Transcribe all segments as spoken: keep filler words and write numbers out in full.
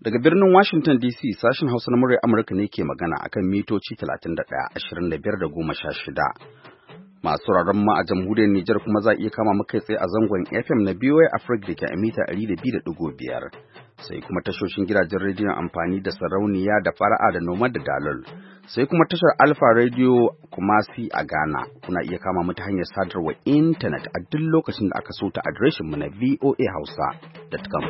Daga birnin Washington D C, sashen Hausa na muryar Amurka ne ke magana akan mitoci talatin da ɗaya, ashirin da biyar da goma sha shida. Masu sauraron mu a jamhuriyar Nijar kuma za a iya kama muka tsaye a zangon F M na B O A Africa da ke a mita ɗari da biyu da ɗigo biyar. Sai kuma tashoshin gidajen rediyon amfani da sarauniya da fara'a da noma da dalol. Sai kuma tashar Alpha Radio Kumasi a Ghana. Kuna iya kama mu ta hanyar sadarwar intanet a duk lokacin da aka so ta adireshin mu na voa hausa dot com.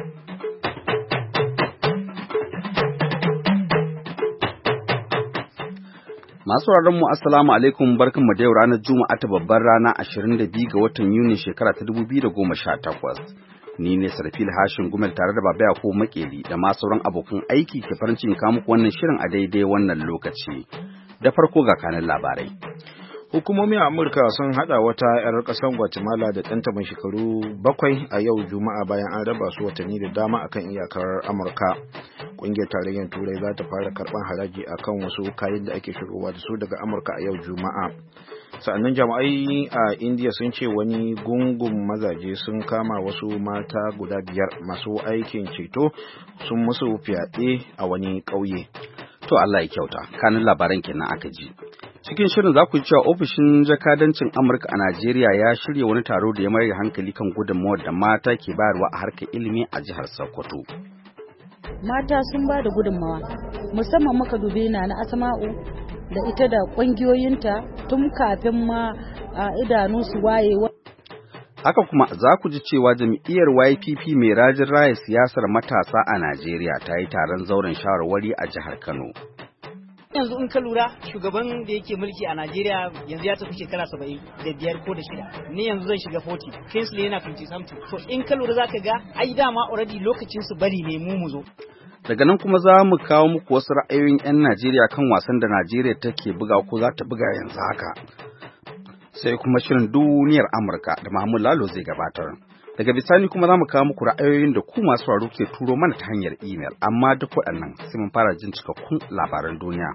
Masu mu assalamu alaikum, barkanmu da yau ranar Juma'a ta babbar rana ashirin da biyu ga watan Yuni shekara ta dubu biyu da goma sha takwas. Ni ne Sarfil Hashin Gumel tare da Baba Yakubu Makeri da ma sauran abokan aiki ke farin cikin kawo muku wannan shirin a daidai wannan lokaci. Da farko ga kanin labarai. Hukumomi a Amurka sun hada wata 'yar ƙasar Guatemala da ɗanta mai shekaru bakwai a yau Juma'a bayan an raba su watanni da dama akan iyakar Amurka. Ƙungiyar tarayyar Turai za ta fara karɓar haraji akan wasu kayan da ake shigowa da su daga Amurka a yau Juma'a. Sa'annan jama'ai a India sun ce wani gungun mazaje sun kama wasu mata guda biyar masu aikin ceto sun musu fyaɗe a wani ƙauye. To Allah ya kyauta, kanin labaran kenan aka ji. Cikin shirin za ku ji cewa ofishin jakadancin Amurka a Najeriya ya shirya wani taro da ya mayar hankali kan gudunmawar da mata ke bayarwa a harkar ilimi a jihar Sokoto. Mata sun ba da gudunmawa, musamman muka dubi na na Asma'u da ita da ƙungiyoyinta tun kafin ma a idanu su waye. Haka kuma za ku ji cewa jam'iyyar Y P P mai rajin raya siyasar matasa a Najeriya ta yi taron zauren shawarwari a jihar Kano. Yanzu in ka lura shugaban da yake mulki a Najeriya yanzu ya tafi shekara saba'in da biyar ko da shida, ni yanzu zai shiga forty, Kingsley yana fifty something. To in ka lura zaka ga ai dama already lokacin su bari ne mu mu zo. Daga nan kuma za mu kawo muku wasu ra'ayoyin 'yan Najeriya kan wasan da Najeriya take buga ko za ta buga yanzu haka. Sai kuma shirin duniyar Amurka da Mahmud Lalo zai gabatar. Daga bisani kuma za mu kawo muku ra'ayoyin da ku masu sauraro ke turo mana ta hanyar imel, amma duk waɗannan sai mun fara jin cikakkun labaran duniya.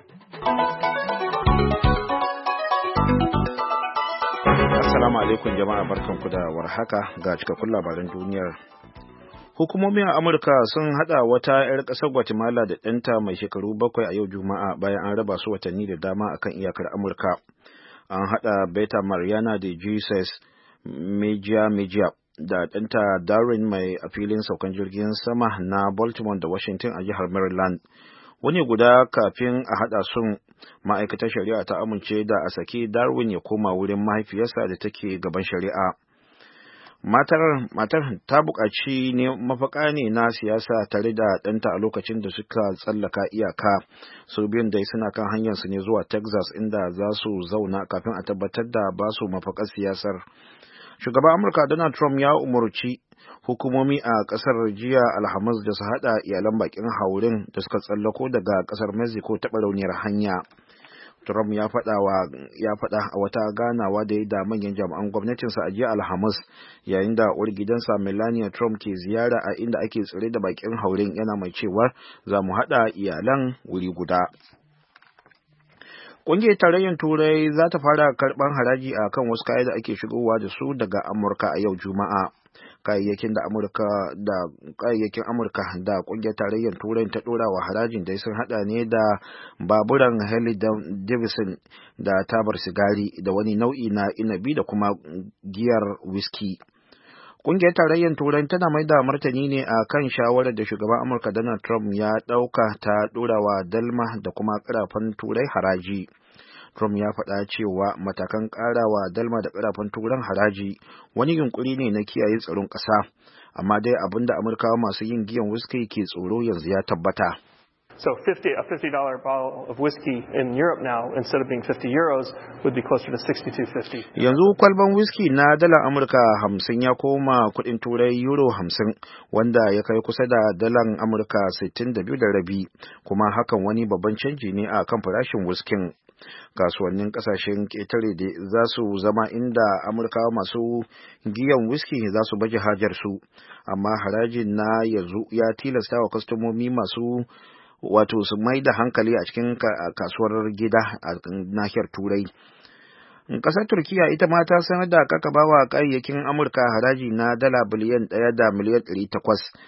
Assalamu alaikum jama'a, barkanku da warhaka ga cikakkun labaran duniyar. Hukumomin Amurka sun hada wata 'yar ƙasar Guatemala da ɗanta mai shekaru bakwai a yau Juma'a bayan an raba su watanni da dama akan iyakar Amurka. An hada Beta Mariana de Jesus Mejia Mejia da ɗanta Darren mai a filin saukan jirgin sama na Baltimore da Washington a jihar Maryland. Wani guda kafin a haɗa sun, ma'aikatar shari'a ta amince da a saki Darwin ya koma wurin mahaifiyarsa da take gaban shari'a. Matar, matar ta buƙaci ne mafaka ne na siyasa tare da ɗanta a lokacin da suka tsallaka iyaka. Su biyun dai suna kan hanyarsu ne zuwa Texas inda za su zauna kafin a tabbatar da ba su mafakar siyasar. Shugaban Amurka Donald Trump ya umarci hukumomi a ƙasar jiya Alhamis da su haɗa iyalan bakin haurin da suka tsallako daga ƙasar Mexico ta barauniyar hanya. Trump ya faɗa wa ya faɗa a wata ganawa da ya da manyan jami'an gwamnatinsa a jiya Alhamis yayin da uwar gidansa Melania Trump ke ziyara a inda ake tsare da bakin haurin, yana mai cewa za mu haɗa iyalan wuri guda. Ƙungiyar tarayyar Turai za ta fara karɓar haraji a kan wasu kayan da ake shigowa da su daga Amurka a yau Juma'a. Kayayyakin da Amurka da kayayyakin Amurka da ƙungiyar tarayyar Turai ta ɗora wa harajin dai sun haɗa ne da baburan Harley Davidson da tabar sigari da wani nau'i na inabi da kuma giyar whisky. Ƙungiyar tarayyar Turai tana mai da martani ne a kan shawarar da shugaban Amurka Donald Trump ya ɗauka ta ɗorawa dalma da kuma ƙarafan Turai haraji. Trump ya faɗa cewa matakan ƙarawa dalma da ƙarafan Turan haraji wani yunkuri ne na kiyaye tsaron ƙasa, amma dai abin da Amurkawa masu yin giyan whisky ke tsoro yanzu ya tabbata. So fifty, a fifty dollar bottle of whiskey in Europe now, instead of being fifty euros, would be closer to sixty-two fifty. Yanzu kwalban whiskey na dalar Amurka hamsin ya koma kuɗin Turai euro hamsin, wanda ya kai kusa da dalar Amurka sittin da biyu da rabi, kuma hakan wani babban canji ne a kan farashin whiskin. Kasuwannin kasashen ƙetare da za su zama inda Amurkawa masu giyan whisky za su baje hajarsu, amma harajin na yanzu ya tilasta wa kwastomomi masu wato su mai da hankali a cikin kasuwar gida a nahiyar Turai. Ƙasar Turkiya ita ma ta sanar da kakabawa kayayyakin Amurka haraji na dala biliyan ɗaya da miliyan ɗari takwas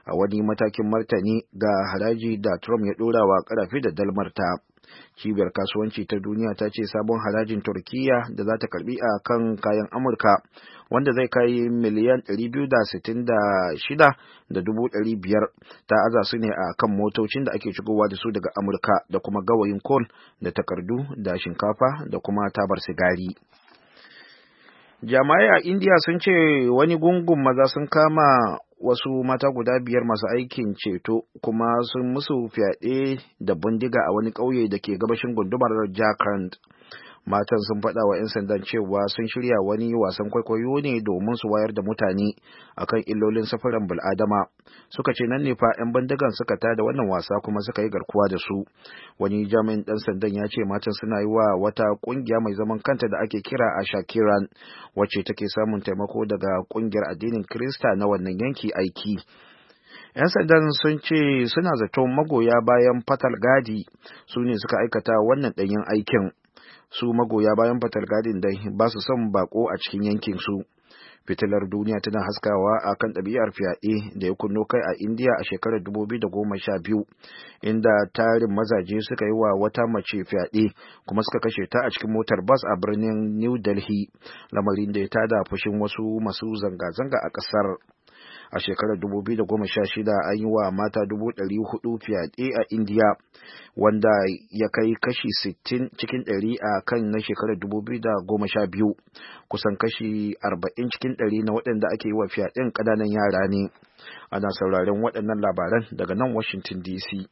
a wani matakin martani ga haraji da Trump ya ɗora wa ƙarafe da dalmarta. Cibiyar kasuwanci ta duniya ta ce sabon harajin Turkiyya da za ta karbi a kan kayan Amurka wanda zai kai miliyan ɗari biyu da sittin da shida da dubu ɗari biyar ta aza su ne a kan motocin da ake shigowa da su daga Amurka da kuma gawayin kol da takardu da shinkafa da kuma tabar sigari. Jami'ai a India sun ce wani gungun maza sun kama wasu mata guda biyar masu aikin ceto kuma sun musu fyaɗe da bindiga a wani ƙauye da ke gabashin gundumar Jharkhand. Matan sun faɗa wa 'yan sandan cewa sun shirya wani wasan kwaikwayo ne domin su wayar da mutane akan illolin safaran bil'adama. Suka ce nan ne fa 'yan bindigan suka tada wannan wasa kuma suka yi garkuwa da su. Wani jami'in ɗan sandan ya ce matan suna yi wa wata ƙungiya mai zaman kanta da ake kira Asha Kiran, wacce take samun taimako daga ƙungiyar addinin Kirista na wannan yanki aiki. 'Yan sandan sun ce suna zaton magoya bayan Fatal Gadi su ne suka aikata wannan ɗanyen aikin. Su magoya bayan Fatal Gadin dai ba su son bako a cikin yankin su. Fitilar duniya tana haskawa a kan ɗabi'ar fyaɗe da ya kunno kai a Indiya a shekarar dubu biyu da goma sha biyu, inda tarin mazaje suka yi wa wata mace fyaɗe kuma suka kashe ta a cikin motar bas a birnin New Delhi, lamarin da ya tada fushin wasu masu zanga-zanga a ƙasar. A shekarar dubu biyu da goma sha shida an yi wa mata dubu ɗari hudu fyaɗe a Indiya, wanda ya kai kashi sittin cikin ɗari a kan na shekarar dubu biyu da goma sha biyu. Kusan kashi arba'in cikin ɗari na waɗanda ake yi wa fyaɗen ƙananan yara ne. Ana sauraron waɗannan labaran daga nan Washington D C.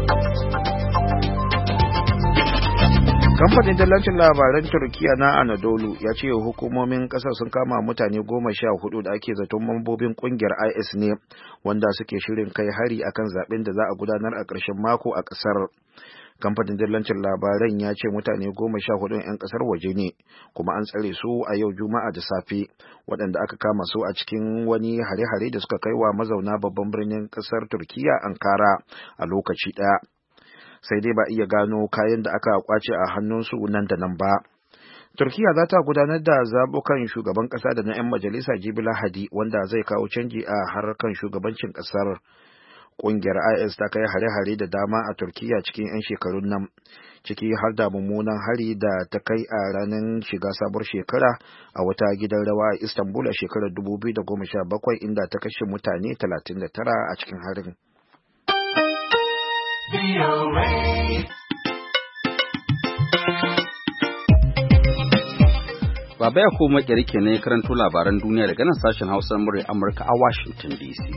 Kamfanin dalancin labaran Turkiya na Anadolu ya ce hukumomin kasar sun kama mutane goma sha hudu da ake zaton mambobin kungiyar I S ne wanda suke shirin kai hari akan zaben da za a gudanar a ƙarshen mako a ƙasar. Kamfanin dalancin labaran ya ce mutane goma sha hudu 'yan ƙasar waje ne kuma an tsare su a yau Juma'a da safe, waɗanda aka kama su a cikin wani hare-hare da suka kai wa mazauna babban birnin ƙasar Turkiya Ankara a lokaci ɗaya. Sai dai ba iya gano kayan da aka kwace a hannunsu nan da nan ba. Turkiya za ta gudanar da zabukan shugaban ƙasa da na 'yan majalisa jibi Lahadi, wanda zai kawo canji a harkan shugabancin ƙasar. Ƙungiyar I S ta kai hare-hare da dama a Turkiya cikin 'yan shekarun nan, ciki har da mummunan hari da ta kai a ranar shiga sabuwar shekara a wata gidan rawa a Istanbul a shekarar dubu biyu da goma sha bakwai, inda ta kashe mutane talatin da tara a cikin harin. Baba ya koma kirke ne karanto labaran duniya daga nan sashen Hausa na murya Amurka a Washington D C.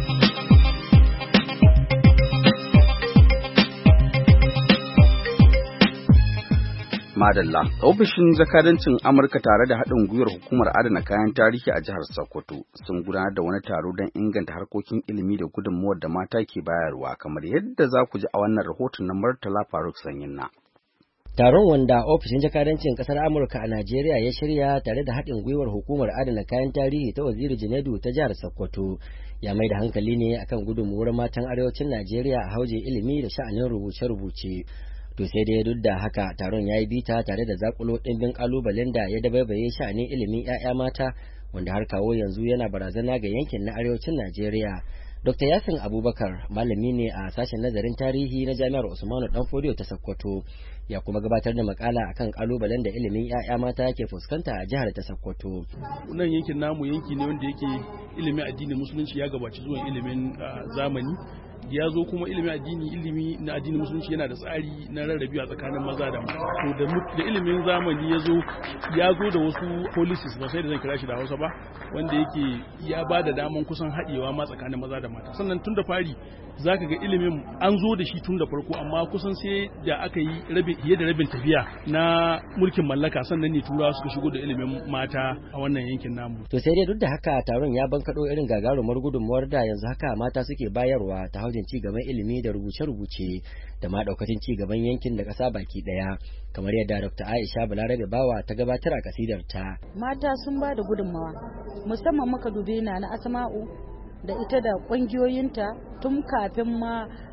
Madalla, ofishin jakadancin Amurka tare da haɗin gwiwar hukumar adana kayan tarihi a jihar Sokoto sun gudanar da wani taro don inganta harkokin ilimi da gudunmuwar da mata ke bayarwa, kamar yadda za ku ji a wannan rahoton na Murtala Faruk Sanyinna. Taron, wanda ofishin jakadancin kasar Amurka a Najeriya ya shirya tare da haɗin gwiwar hukumar adana kayan tarihi ta Waziri Junaidu ta jihar Sokoto, ya mai da hankali ne akan gudunmuwar matan arewacin Najeriya a hauje ilimi da sha'anin rubuce-rubuce. To sai dai duk da haka taron ya yi bita tare da zakulo ɗimbin ƙalubalen da ya dabaibaye sha'anin ilimin 'ya'ya mata, wanda har kawo yanzu yana barazana ga yankin na arewacin Najeriya. Dokta Yasin Abubakar malami ne a sashen nazarin tarihi na Jami'ar Usmanu Danfodiyo ta Sokoto, ya kuma gabatar da makala akan kalubalen da ilimin 'ya'ya mata ke fuskanta a jihar ta Sokoto. Nan yankin namu yanki ne wanda yake ilimin addinin musulunci ya gabaci zuwan ilimin zamani. Ya zo kuma ilimin addini ilimi na addinin musulunci yana da tsari na rarrabewa tsakanin maza da mata. To da ilimin zamani ya zo ya zo da wasu policies, ba sai da zan kira shi da Hausa ba, wanda yake ya ba da daman kusan haɗewa ma tsakanin maza da mata. Sannan tun da fari zaka ga ilimin an zo da shi tun da farko, amma kusan sai da aka yi rabin fiye da rabin tafiya na mulkin mallaka sannan ne turawa suka shigo da ilimin mata a wannan yankin namu. To sai dai duk da haka taron ya bankaɗo irin gagarumar gudunmuwar da yanzu haka mata suke bayarwa ta haujin ci gaban ilimi da rubuce-rubuce da ma daukacin ci gaban yankin da ƙasa baki ɗaya, kamar yadda Dokta Aisha Balarabe Bawa ta gabatar a kasidar ta. Mata sun ba da gudunmawa, musamman muka dubi na na Asma'u da ita da ƙungiyoyinta tun kafin ma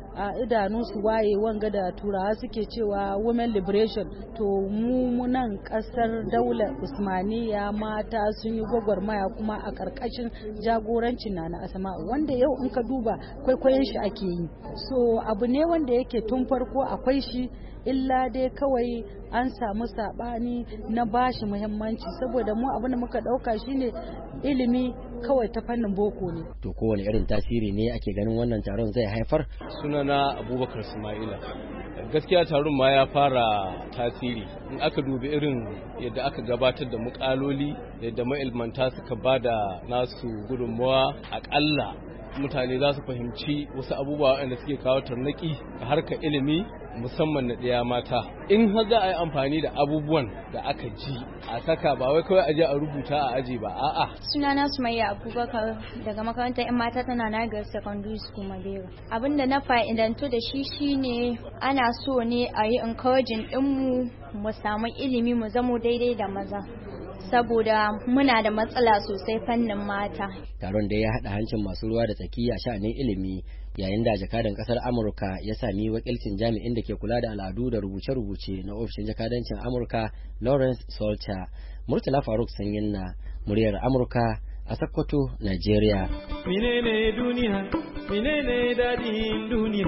a idanu su waye wanga da turawa suke cewa women liberation. To mu nan kasar daular Usmaniya mata sun yi gwagwarmaya kuma a karkashin jagorancin Nana Asma'u, wanda yau in ka duba kwaikwayon shi ake yi. So abu ne wanda yake tun farko akwai shi, illa dai kawai an samu sabani na bashi muhimmanci, saboda mu abin da muka dauka shine ilimi kawai ta fannin boko ne. To kowane irin tasiri ne ake ganin wannan taron zai haifar? Sunana Abubakar Ismaila. Gaskiya taron ma ya fara tasiri in aka dubi irin yadda aka gabatar da mukaloli, yadda ma'ilmanta suka bada nasu gudunmawa. Akalla mutane za su fahimci wasu abubuwa waɗanda suke kawo tarnaki a harkar ilimi, musamman na ɗaya mata. In har za a yi amfani da abubuwan da aka ji a saka, ba wai kawai aje a rubuta a aji ba, a'a. Sunana Sumayya Abubakar daga makarantar 'yan mata tana Nagar Secondary School Madera. Abin da na fa'idantu da shi shine ana so ne a yi encouraging ɗinmu mu samu ilimi mu zamo daidai da maza, saboda muna da matsala sosai fannin mata. Taron da ya haɗa hancin masu ruwa da tsaki a sha'anin ilimi, yayin da jakadan kasar Amurka ya sami wakilcin jami'in da ke kula da al'adu da rubuce-rubuce na ofishin jakadancin Amurka Lawrence Solcher. Murtala Faruk Sanyin na muryar Amurka a Sokoto, Nigeria. Menene duniya, menene dadin duniya,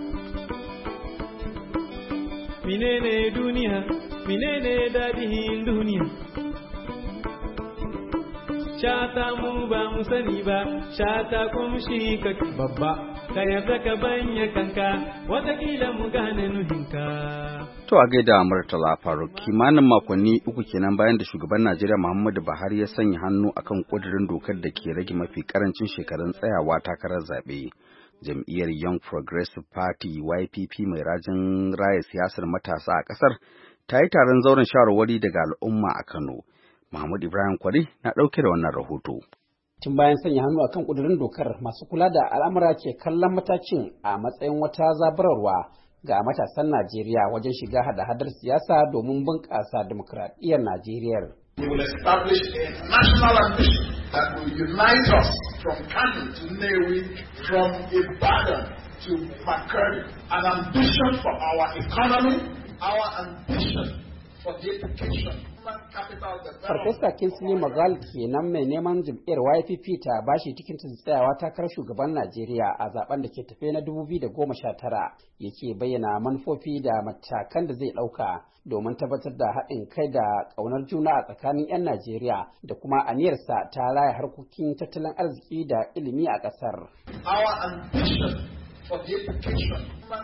menene duniya, menene dadin duniya. Shata mu ba mu sani ba, shata kuma shi ka babba, ka yarda ka banya kanka, watakila mu gane nuhinka. To a gaida Murtala Faruk, kimanin makonni uku kenan bayan da shugaban Najeriya Muhammadu Buhari ya sanya hannu akan kudirin dokar da ke rage mafi karancin shekarun tsayawa takarar zaɓe. Jam'iyyar Young Progressive Party Y P P mai rajin raya siyasar matasa a ƙasar ta yi taron zauren shawarwari daga al'umma a Kano. Mahmud Ibrahim Kwari na ɗauke da wannan rahoto. Tun bayan sanya hannu akan ƙudurin dokar, masu kula da al'amura ke kallon matakin a matsayin wata zaburarwa ga matasan Najeriya wajen shiga hada-hadar siyasa domin bunƙasa dimokuraɗiyyar Najeriya. We will establish a national ambition that will unite us from Kano to Nnewi, from Ibadan to Makurdi. An ambition for our economy, our ambition for the education. Farfesa Kingsley Magal kenan mai neman jam'iyyar Y P P ta bashi tikitin tsayawa takarar shugaban Najeriya a zaben da ke tafe na dubu biyu da goma sha tara, yake bayyana manufofi da matakan da zai ɗauka domin tabbatar da haɗin kai da ƙaunar juna a tsakanin 'yan Najeriya da kuma aniyarsa ta raya harkokin tattalin arziki da ilimi a ƙasar. Our ambition for the education.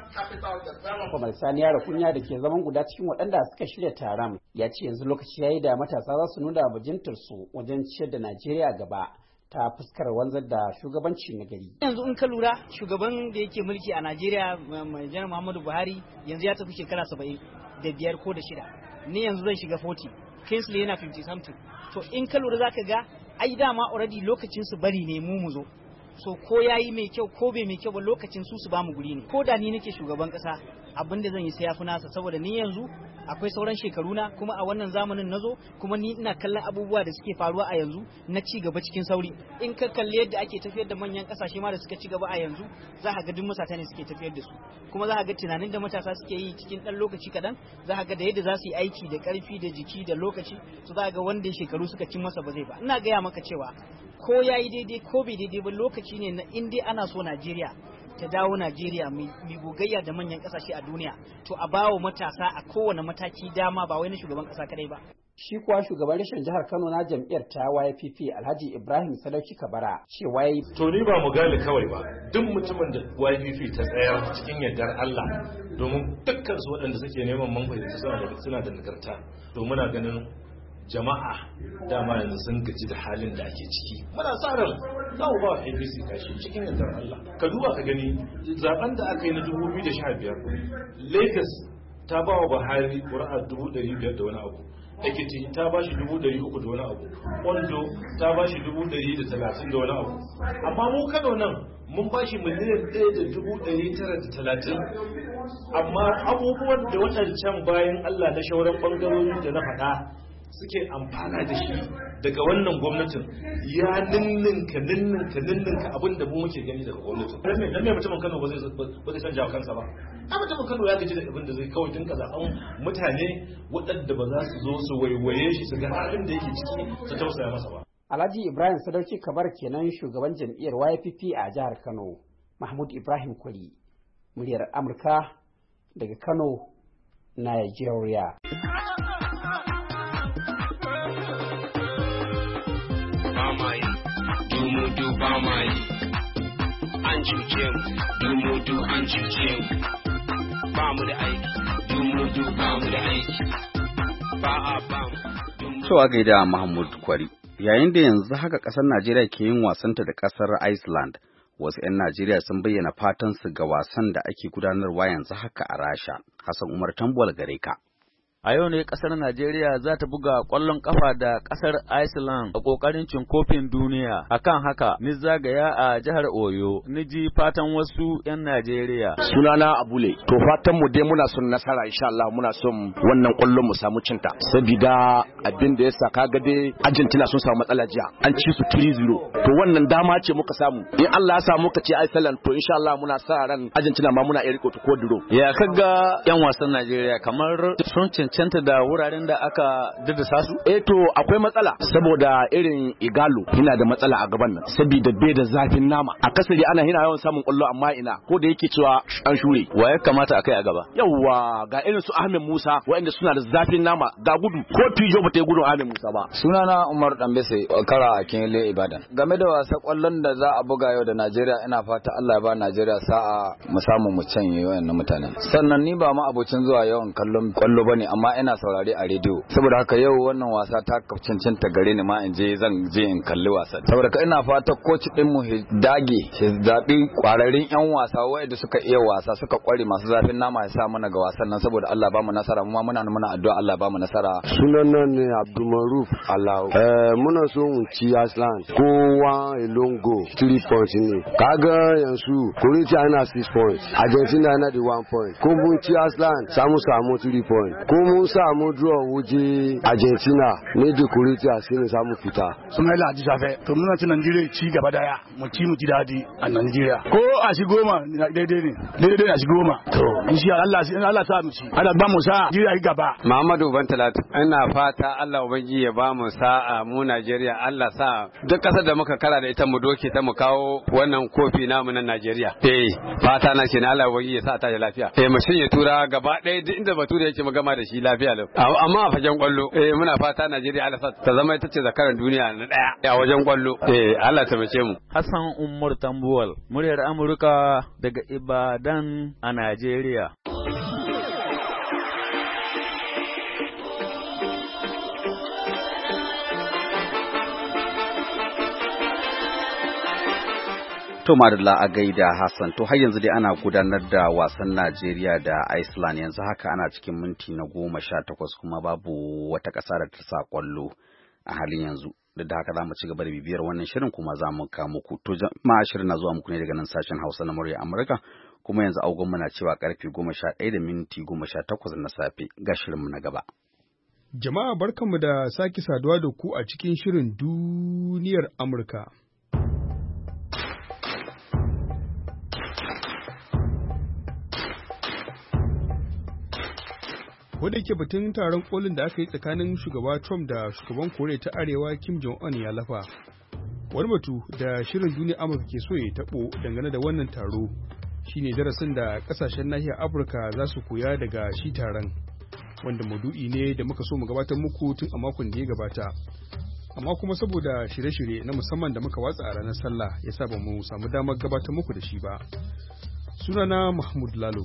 Kwamar Sani Yaro Kunya da ke zaman guda cikin waɗanda suka shirya taron ya ce yanzu lokaci ya yi da matasa za su nuna bajintarsu wajen ciyar da Najeriya gaba ta fuskar wanzar da shugabanci na gari. Yanzu in ka lura shugaban da yake mulki a Najeriya mai janar Muhammadu Buhari yanzu ya tafi shekara saba'in da biyar ko da shida. Ni yanzu zan shiga forty. Kingsley yana fifty something. To in ka lura zaka ga ai dama already lokacin su bari ne mu mu zo. So ko yayi mai kyau ko bai mai kyau ba lokacin su su ba mu guri ne. Ko da ni nake shugaban kasa abin da zan yi sai yafi nasa, saboda ni yanzu akwai sauran shekaru na kuma a wannan zamanin nazo kuma ni ina kallon abubuwa da suke faruwa a yanzu na ci gaba cikin sauri. In ka kalli yadda ake tafiyar da manyan kasashe ma da suka ci gaba a yanzu za ka ga duk matasa ne suke tafiyar da su, kuma za ka ga tunanin da matasa suke yi cikin dan lokaci kadan za ka ga da yadda za su yi aiki da karfi da jiki da lokaci, to za ka ga wanda shekaru suka cin masa ba zai ba. Ina gaya maka cewa ko yayi daidai ko bai daidai ba lokaci ne na in dai ana so Najeriya ta dawo Najeriya mai gogayya da manyan kasashe a duniya, to a bawo matasa a kowane mataki dama, ba wai na shugaban kasa kadai ba. Shi kuwa shugaban rashin jihar Kano na jam'iyyar ta Y P P Alhaji Ibrahim Sadauki Kabara cewa yayi to ni ba mu gane kawai ba, duk mutumin da Y P P ta tsayar cikin yardar Allah, domin dukkan su waɗanda suke neman manfaiti suna da suna da nagarta, to muna ganin jama'a dama yanzu sun gaji da halin da ake ciki. Muna sa ran za mu ba A P C kashi cikin yardar Allah. Ka duba ka gani zaben da aka yi na dubu biyu da sha biyar, Lagos ta ba wa Buhari ƙuri'a dubu ɗari biyar da wani abu, Ekiti ta ba shi dubu ɗari uku da wani abu, Ondo ta ba shi dubu ɗari da talatin da wani abu, amma mu Kano nan mun ba shi miliyan ɗaya da dubu ɗari tara da talatin. Amma abubuwan da waɗancan bayan Allah na shauran ɓangarori da na faɗa suke amfana da shi daga wannan gwamnatin ya ninninka ninninka ninninka abin da mu muke gani daga gwamnatin. Dan me mutumin Kano ba zai ba zai canja kansa ba? A mutumin Kano ya gaji da abin da zai kawai dinka zaɓen mutane waɗanda ba za su zo su waiwaye shi su ga halin da yake ciki su tausaya masa ba. Alhaji Ibrahim Sadauki Kabar kenan shugaban jam'iyyar Y P P a jihar Kano. Mahmud Ibrahim Kwari, muryar Amurka daga Kano, Nigeria. An cuce mu, dumudu an cuce mu, ba mu da aiki, dumudu ba mu da aiki, ba a ba mu. Cewa gaida Mahmud Kwari, yayin da yanzu haka ƙasar Najeriya ke yin wasanta da ƙasar Iceland, wasu 'yan Najeriya sun bayyana fatan su ga wasan da ake gudanarwa yanzu haka a Rasha. Hassan Umar Tambuwal gare ka. A yau ne ƙasar Najeriya za ta buga ƙwallon ƙafa da ƙasar Iceland a ƙoƙarin cin kofin duniya. Akan haka, ni zagaya a jihar Oyo, ni ji fatan wasu 'yan Najeriya. Sunana Abule, to fatan mu dai muna son nasara insha Allah, muna son wannan ƙwallon mu samu cinta. Sabida abin da yasa kaga dai Argentina sun samu matsala jiya, an ci su three zero. To wannan dama ce muka samu. In Allah ya sa muka ce Iceland, to insha Allah muna sa ran Argentina ma muna iya riko ko duro. Ya kaga 'yan wasan Najeriya kamar sun cancanta da wuraren da aka daddasa su? Eh to akwai matsala saboda irin Igalo yana da matsala a gaban nan saboda bai da zafin nama. A kasari ana hina yawan samun kullo amma ina ko da yake cewa an shure. Wa ya kamata akai a gaba? Yawwa ga irin su Ahmed Musa waɗanda suna da zafin nama ga gudu ko Pijo bata yi gudun Ahmed Musa ba. Sunana Umar Dambese kara a Kinle Ibadan. Game da wasa kwallon da za a buga yau da Najeriya ina fata Allah ya ba Najeriya sa'a mu samu mu canye wayannan mutanen. Sannan ni ba ma abocin zuwa yawan kallon kwallo bane amma ina saurare a rediyo saboda haka yau wannan wasa ta cancanta gare ni ma in je zan je in kalli wasan saboda ka ina fata coach din mu dage shi zabi kwararin yan wasa wanda suka iya wasa suka kware masu zafin nama ya sa mana ga wasan nan saboda Allah ba mu nasara mu ma muna muna addu'a Allah ba mu nasara. Sunana ne Abdulmaruf Allah eh muna so mu ci Iceland ko one alone go three points ne kaga yanzu Croatia yana six points Argentina yana da one point ko mun ci Iceland samu samu three points ko mun samu draw waje Argentina ne da Croatia sai ne samu fita. Sumaila Haji Safe to muna ci Najeriya ci gaba daya mu ci mu ji dadi a Najeriya ko a shi goma daidai ne daidai ne a shi goma to insha Allah sai Allah sa mu ci Allah ba mu sa Najeriya gaba. Muhammadu Bantalatu ina fata Allah ubangiji ya ba mu sa'a mu Najeriya Allah sa duk kasar da muka kara da ita mu doke ta mu kawo wannan kofi namu na Najeriya. Eh fata na kenan Allah ubangiji ya sa ta da lafiya. Eh mu shinye tura gaba ɗaya duk inda bature yake mu gama da shi lafiya lau. Amma a fagen kwallo eh muna fata Najeriya Allah sa ta zama ita ce zakaran duniya na daya a wajen kwallo. Eh Allah ta mace mu. Hassan Umar Tambuwal, muryar Amurka daga Ibadan a Najeriya. To madalla a gaida Hassan, to har yanzu dai ana gudanar da wasan Najeriya da Iceland yanzu haka ana cikin minti na goma sha takwas kuma babu wata ƙasa da ta sa ƙwallo a halin yanzu. Duk da haka za mu ci gaba da bibiyar wannan shirin kuma za mu kawo muku. To jama'a shirin na zuwa muku ne daga nan sashen Hausa na murya Amurka kuma yanzu agogon muna cewa karfe goma sha ɗaya da minti goma sha takwas na safe ga shirinmu na gaba. Jama'a barkanmu da sake saduwa da ku a cikin shirin duniyar Amurka. Wadda ke batun taron kolin da aka yi tsakanin shugaba Trump da shugaban Koriya ta Arewa Kim Jong-un ya lafa. Wani batu da shirin duniya Amurka ke so ya taɓo dangane da wannan taro shine darasin da ƙasashen nahiyar Afirka za su koya daga shi taron, wanda maudu'i ne da muka so mu gabatar muku tun a makon da ya gabata. Amma kuma saboda shirye-shirye na musamman da muka watsa a ranar sallah ya sa ba mu samu damar gabatar muku da shi ba. Sunana Mahmud Lalo.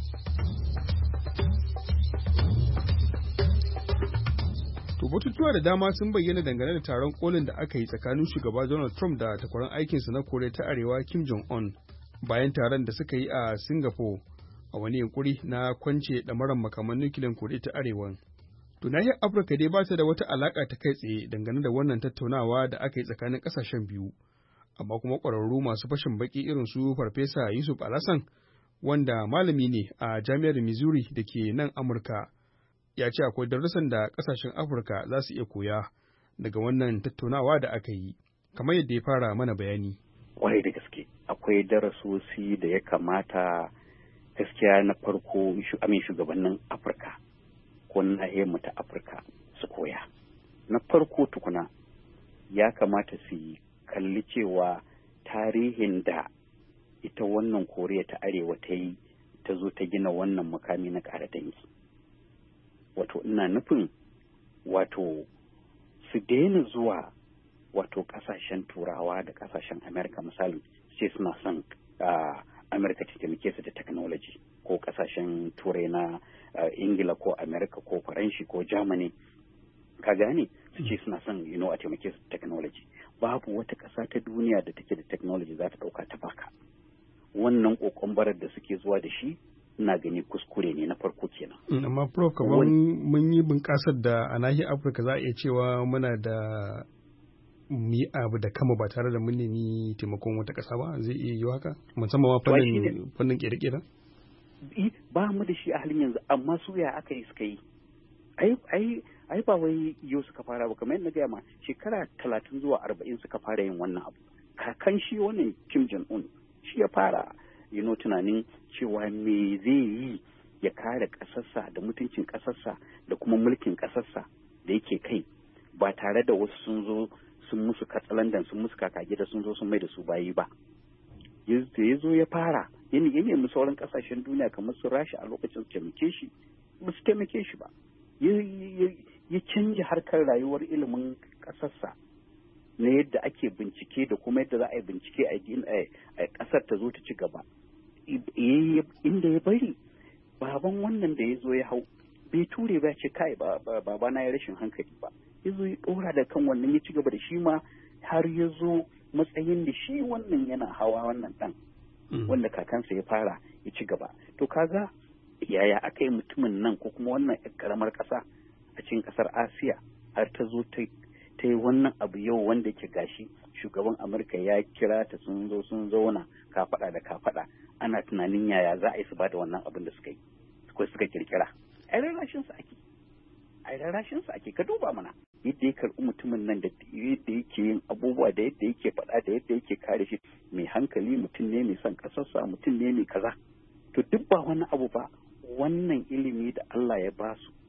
To batutuwa da dama sun bayyana dangane da taron kolin da aka yi tsakanin shugaba Donald Trump da takwaran aikinsa na Koriya ta Arewa Kim Jong-un bayan taron da suka yi a Singapore a wani yunkuri na kwance ɗamarar makaman nukiliyan Koriya ta Arewa. To nahiyar Afirka dai ba ta da wata alaka ta kai tsaye dangane da wannan tattaunawa da aka yi tsakanin ƙasashen biyu, amma kuma ƙwararru masu fashin baki irin su Farfesa Yusuf Alasan wanda malami ne a Jami'ar Missouri da ke nan Amurka. ya ce akwai darussan da ƙasashen Afirka za su iya koya daga wannan tattaunawa da aka yi, kamar yadda ya fara mana bayani. Kwarai da gaske, akwai darasosi da ya kamata gaskiya na farko amin shugabannin Afirka ko nahiyar mu ta Afirka su koya. Na farko tukuna ya kamata su yi kalli cewa tarihin da ita wannan Koriya ta Arewa ta yi ta zo ta gina wannan makami na ƙara dangi. Wato ina nufin wato su daina zuwa wato ƙasashen Turawa da ƙasashen Amerika misali ce suna son uh, Amerika ta taimake su da technology ko ƙasashen Turai na uh, Ingila ko Amerika ko Faranshi ko Germany ka gane su ce suna son you know, a taimake su da technology. Babu wata ƙasa ta duniya da take da technology za ta ɗauka ta baka. Wannan ƙoƙon barar da suke zuwa da shi ina gani kuskure ne na farko kenan. Amma Prof, kamar mun yi bunƙasar da a nahiyar Afirka za a iya cewa muna da mi abu da kama ba tare da mun nemi taimakon wata ƙasa ba, zai iya yiwu haka musamman ma fannin fannin ƙere-ƙeren. Ba mu da shi a halin yanzu, amma su ya aka yi suka yi. Ai ai ai ba wai yau suka fara ba, kamar yadda gaya ma shekara talatin zuwa arba'in suka fara yin wannan abu. Kakan shi wannan Kim Jong-un shi ya fara you know, tunanin cewa me zai yi ya kare ƙasarsa da mutuncin ƙasarsa da kuma mulkin ƙasarsa da yake kai ba tare da wasu sun zo sun musu katsalandan sun musu kakage da sun zo sun mai da su bayi ba. Ya zo ya fara ya nemi sauran ƙasashen duniya kamar su Rasha a lokacin su taimake shi ba su taimake shi ba. Ya canja harkar rayuwar ilimin ƙasarsa na yadda ake bincike da kuma yadda za a yi bincike a ƙasar ta zo ta ci gaba. Inda ya bari baban wannan da ya zo ya hau bai ture ba ce kai baba na ya rashin hankali ba, ya zo ya ɗora da kan wannan ya ci gaba da shi ma har ya zo matsayin da shi wannan yana hawa wannan ɗan wanda kakansa ya fara ya ci gaba. To kaga yaya aka yi mutumin nan ko kuma wannan ƙaramar ƙasa a cikin ƙasar Asiya har ta zo ta ta yi wannan abu yau wanda ke gashi shugaban Amurka ya kira ta sun zo sun zauna kafaɗa da kafaɗa ana tunanin yaya za a yi su ba da wannan abin da suka yi ko suka kirkira. Ai rarrashin su ake ai rarrashin su ake ka duba mana yadda ya karɓi mutumin nan da yadda yake yin abubuwa da yadda yake faɗa da yadda yake kare shi, mai hankali mutum ne mai son ƙasarsa mutum ne mai kaza. To duk ba wani abu ba, wannan ilimi da Allah ya ba su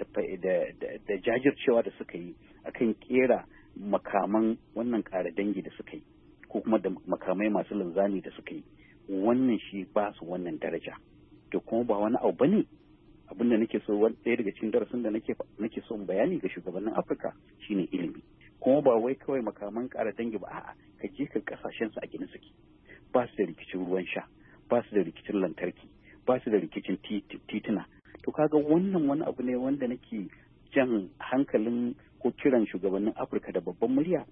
da jajircewa da suka yi akan kera makaman wannan ƙara dangi da suka yi ko kuma da makamai masu linzami da suka yi, wannan shi ba su wannan daraja. To kuma ba wani abu bane abin da nake so, ɗaya daga cikin darasin da nake nake so bayani ga shugabannin Afirka shine ilimi. Kuma ba wai kawai makaman ƙara dangi ba, a'a ka je ka kasashen su a gina suke, ba su da rikicin ruwan sha, ba su da rikicin lantarki, ba su da rikicin tituna. To kaga wannan wani abu ne wanda nake jan hankalin ko kiran shugabannin Afirka da babban murya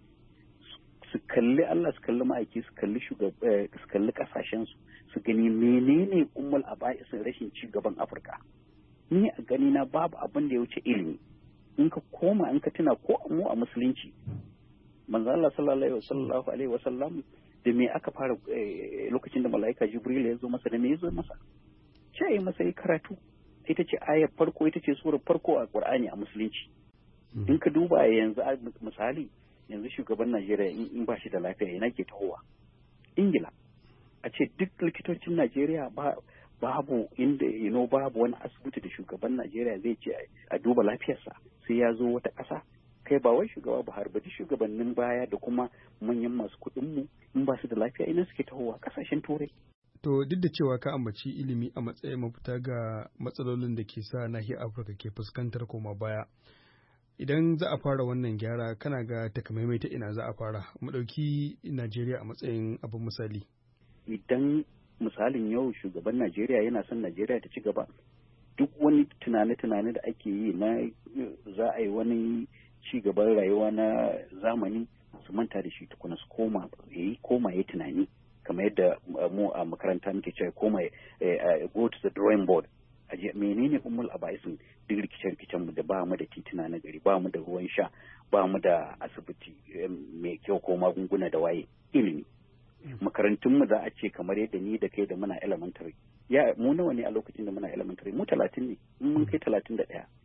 su kalli Allah, su kalli ma'aiki, su kalli su kalli kasashen su su gani menene ummul aba'isin rashin ci gaban Afirka. Ni a gani na babu abin da ya wuce ilimi. In ka koma in ka tuna ko mu a musulunci manzo Allah sallallahu alaihi wasallam da me aka fara lokacin da mala'ika Jibril ya zo masa, da me ya zo masa? Ce ya masa yi karatu. Ita ce ayar farko, ita ce surar farko a Qur'ani a musulunci. In ka duba yanzu misali yanzu shugaban Najeriya in ba shi da lafiya ina ke tahowa Ingila, a ce duk likitocin Najeriya ba babu inda you know babu wani asibiti da shugaban Najeriya zai ce a duba lafiyarsa sai ya zo wata ƙasa. Kai ba wai shugaba Buhari ba, duk shugabannin baya da kuma manyan masu kuɗin mu in ba su da lafiya ina suke tahowa ƙasashen Turai. To duk da cewa ka ambaci ilimi a matsayin mafita ga matsalolin da ke sa nahiyar Afirka ke fuskantar koma baya, idan za a fara wannan gyara kana ga takamaimai ta ina za a fara? Mu ɗauki Najeriya a matsayin abin misali. Idan misalin yau shugaban Najeriya yana son Najeriya ta ci gaba, duk wani tunane-tunane da ake yi na za a yi wani ci gaban rayuwa na zamani su manta da shi tukuna, su koma yayi koma ya tunani kamar yadda mu a makaranta muke cewa koma go to the drawing board. Aje menene ummul abaisin duk rikice-rikicen mu da ba mu da tituna na gari, ba mu da ruwan sha, ba mu da asibiti mai kyau ko magunguna da waye? Ilimi. Makarantun mu za a ce kamar yadda ni da kai da muna elementary, ya mu nawa ne a lokacin da muna elementary? Mu talatin ne, mun kai talatin da ɗaya.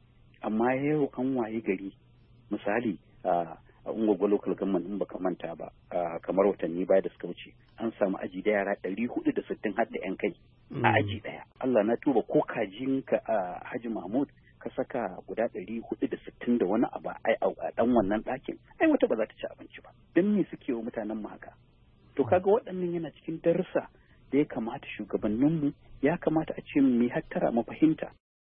amma yau an waye gari misali a ungwagwa local government in baka manta ba kamar watanni baya da suka wuce an samu aji da yara ɗari hudu da sittin har da yan kai a aji ɗaya. Allah na tuba ko kajinka a Haji Mahmud ka saka guda ɗari hudu da sittin da wani abu a ɗan wannan ɗakin ai wata ba za ta ci abinci ba. Don me suke wa mutanen mu haka? To kaga waɗannan yana cikin darussa da ya kamata shugabanninmu ya kamata a ce mu yi hattara mu fahimta.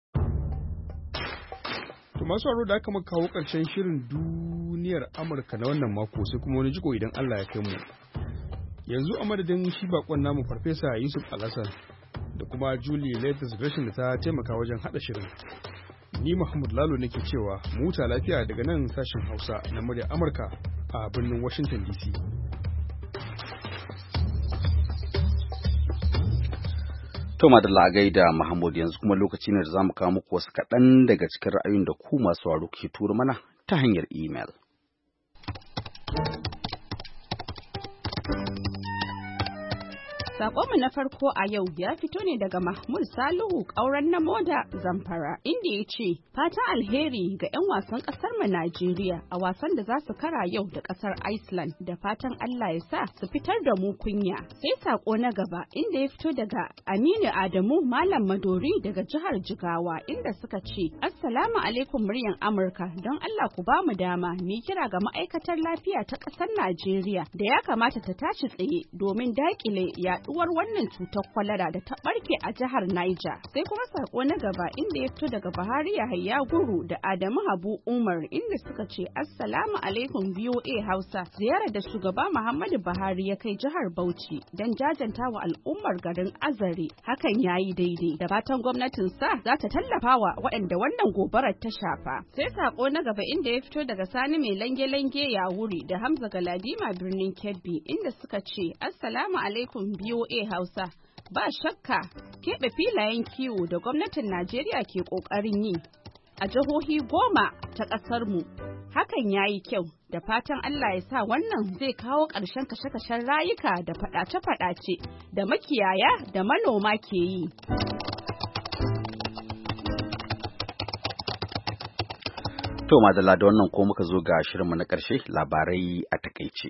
To masu aro da aka kawo ƙarshen shirin duniyar Amurka na wannan mako sai kuma wani jiko idan Allah ya kai mu. Yanzu a madadin shi bakon namu Farfesa Yusuf Alhassan da kuma Julie Leathers Gresham da ta taimaka wajen haɗa shirin. Ni Muhammad Lalo nake cewa mu huta lafiya daga nan sashen Hausa na muryar Amurka a birnin Washington D C. To madalla gaida Muhammad yanzu kuma lokaci ne da zamu kawo muku wasu kaɗan daga cikin ra'ayoyin da ku masu waro ke turo mana ta hanyar email. Sakonmu na farko a yau ya fito ne daga Mahmud Salihu ƙauren na Moda Zamfara inda ya ce fatan alheri ga 'yan wasan ƙasar mu Najeriya a wasan da za su kara yau da ƙasar Iceland da fatan Allah ya sa su fitar da mu kunya. Sai sako na gaba inda ya fito daga Aminu Adamu Malam Madori daga jihar Jigawa inda suka ce Assalamu alaikum muryan Amurka don Allah ku ba mu dama mu kira ga ma'aikatar lafiya ta ƙasar Najeriya da ya kamata ta tashi tsaye domin daƙile yaɗuwar uwar wannan cutar kwalara da ta barke a jihar Niger. Sai kuma sako na gaba inda ya fito daga Buhari Yahaya Guru da Adamu Habu Umar inda suka ce Assalamu alaikum V O A Hausa. Ziyarar da shugaba Muhammadu Buhari ya kai jihar Bauchi don jajanta wa al'ummar garin Azare hakan yayi daidai. Da fatan gwamnatin sa za ta tallafa wa waɗanda wannan gobarar ta shafa. Sai sako na gaba inda ya fito daga Sani mai lange-lange ya wuri da Hamza Galadima birnin Kebbi inda suka ce Assalamu alaikum V O A Hausa. Ba shakka keɓe filayen kiwo da gwamnatin Najeriya ke ƙoƙarin yi a jihohi goma ta ƙasarmu. Hakan ya yi kyau da fatan Allah ya sa wannan zai kawo ƙarshen kashe-kashen rayuka da faɗace-faɗace da makiyaya da manoma ke yi. To madalla da wannan ko muka zo ga shirinmu na ƙarshe labarai a takaice.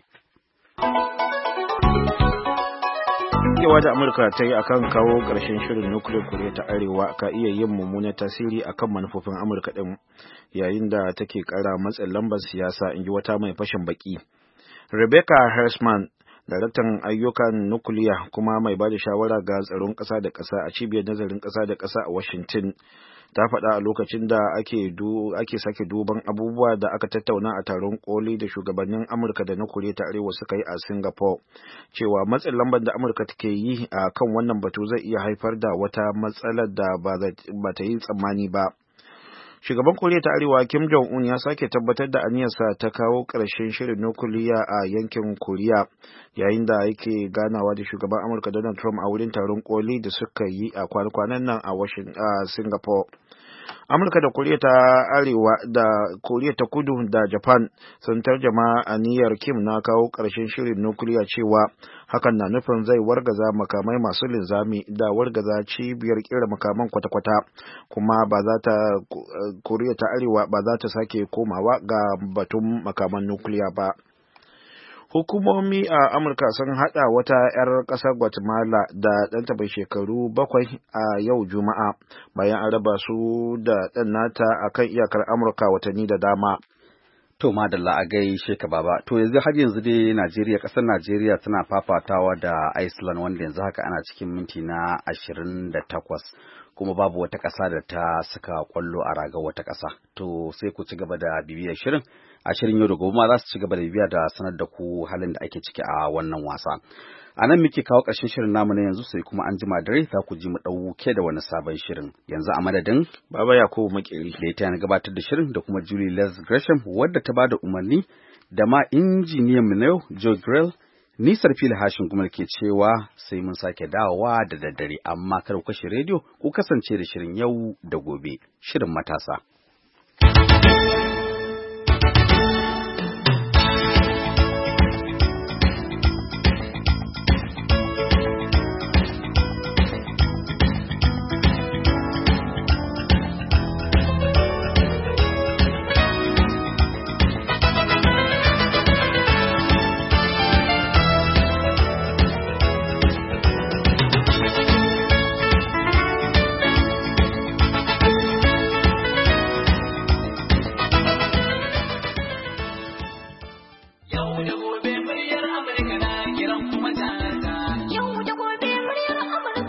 Yawa da Amurka ta yi akan kawo ƙarshen shirin nukiliyar Koriya ta Arewa ka iya yin mummunan tasiri akan manufofin Amurka ɗin yayin da take ƙara matsin lambar siyasa, in ji wata mai fashin baki. Rebecca Hersman, daraktan ayyukan nukiliya kuma mai ba da shawara ga tsaron ƙasa da ƙasa a cibiyar nazarin ƙasa da ƙasa a Washington, ta faɗa a lokacin da ake du ake sake duban abubuwa da aka tattauna a taron koli da shugabannin Amurka da na Koriya ta Arewa suka yi a Singapore, cewa matsin lambar da Amurka take yi a kan wannan batu zai iya haifar da wata matsalar da ba ta yi tsammani ba. Shugaban Koriya ta Arewa Kim Jong-un ya sake tabbatar da aniyarsa ta kawo ƙarshen shirin nukiliya a yankin Koriya yayin da yake ganawa da shugaban Amurka Donald Trump a wurin taron koli da suka yi a kwanan nan a Singapore. Amurka da Koriya ta Arewa da Koriya ta Kudu da Japan sun tarjama aniyar Kim na kawo ƙarshen shirin nukiliya cewa hakan na nufin zai wargaza makamai masu linzami da wargaza cibiyar kera makaman kwata-kwata, kuma ba za ta Koriya ta Arewa ba za ta sake komawa ga batun makaman nukiliya ba. Hukumomi a Amurka sun haɗa wata 'yar ƙasar Guatemala da ɗanta bai shekaru bakwai a yau Juma'a bayan an raba su da ɗan nata a kan iyakar Amurka watanni da dama. To madalla a gaishe ka baba. To yanzu har yanzu dai Najeriya, ƙasar Najeriya tana fafatawa da Iceland wanda yanzu haka ana cikin minti na ashirin da takwas. Kuma babu wata ƙasa da ta saka ƙwallo a ragar wata ƙasa. To sai ku ci gaba da bibiyar shirin. A shirin yau da gobe ma za su ci gaba da bibiya da sanar da ku halin da ake ciki a wannan wasa. A nan muke kawo ƙarshen shirin namu na yanzu, sai kuma an jima dare za ku ji mu ɗauke da wani sabon shirin. Yanzu a madadin Baba Yakubu Makeri da ita na gabatar da shirin da kuma Julie Les Gresham wadda ta bada umarni da ma injiniyan mu na yau Joe Grell. Ni Sarfila Hashin kuma ke cewa sai mun sake dawowa da daddare, amma kar ku kashe rediyo, ku kasance da shirin yau da gobe, shirin matasa.